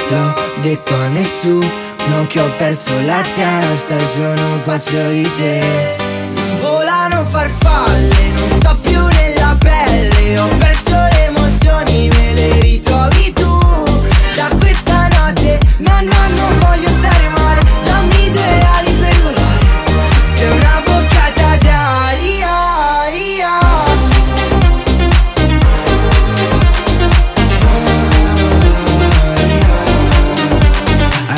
l'ho detto a nessuno che ho perso la testa, sono un pazzo di te.